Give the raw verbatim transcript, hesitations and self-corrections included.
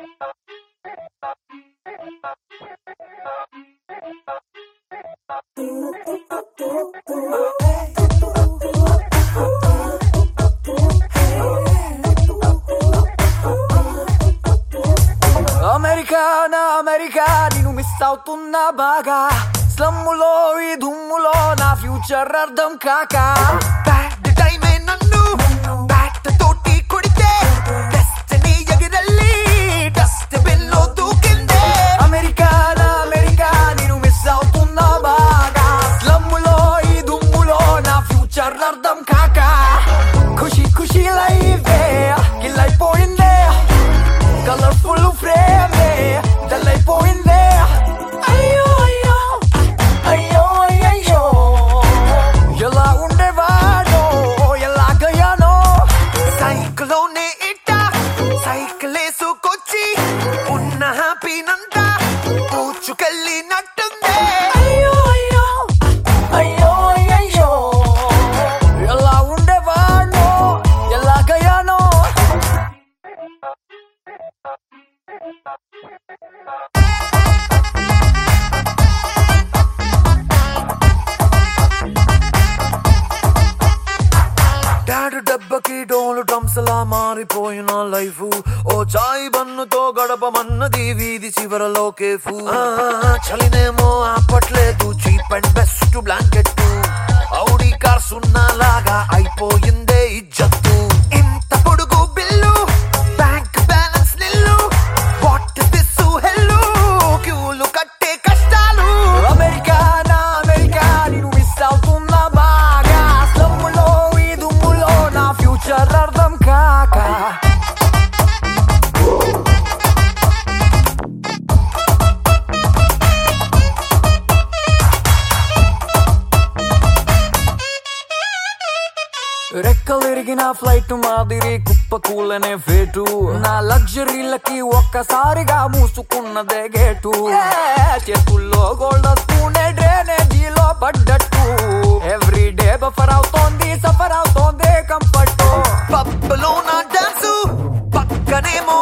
America నా America నేను miss అవుతున్నా బాగా స్లమ్ములో ఈ దుమ్ములో నా ఫ్యూచర్ అర్థం కాక బ్యాడ్ టైమే నన్ను బ్యాట్ తోటి కొడితే డెస్టినీ ఎగిరెళ్ళి డస్ట్ బిన్ లో దూకిందే అమెరికా నా అమెరికా నేను మిస్ అవుతున్నా బాగా స్లమ్ములో ఈ దుమ్ములో నా ఫ్యూచర్ అర్థం కాక ఖుషి ఖుషి లైఫే కిల్ అయిపోయిందే కలర్ఫుల్ ఫ్రేమ్ డల్ అయిపోయిందే అయ్యో అయ్యో అయ్యో అయ్యో ఎలా ఉండేవాడో ఎలాగయ్యానో సైకిల్లోనే ఇట్ట సైకిల్ వేసుకొచ్చి ఉన్న హ్యాపీనంతా పూచుకెళ్ళినట్టుందే అయ్యో అయ్యో అయ్యో అయ్యో ఎలా ఉండేవాడో ఎలాగయ్యానో డాడు దెబ్బకి డోలు డ్రమ్స్ లా మారిపోయిన లైఫ్ ఓ చాయ్ బన్నుతో గడపమన్నది వీధి చివరలో కేఫు చలినేమో ఆపట్లేదు cheap and best blanket Audi car సున్నాలాగా అయిపోయిందే ఇజ్జత్తు ఇంత పొడుగు bill bank balance nil what this hell క్యూలు కట్టే కష్టాలు అమెరికా నా అమెరికా నేను మిస్ అవుతున్నా బాగా స్లమ్ములో ఈ దుమ్ములో నా ఫ్యూచర్ అర్థం కాక రెక్కలిరిగిన ఫ్లైట్ మాదిరి కుప్ప కూలనే ఫేటు నా లగ్జరీలకి ఒక్కసారిగా మూసుకున్నదే గేటు చేతుల్లో గోల్డ్ స్పూనే డ్రైనేజీలో పడ్డట్టు ఎవ్రీ డే బఫర్ అవుతోంది సఫర్ అవుతోంది కంఫర్ట్ పబ్బులో నా డాన్సు పక్కనేమో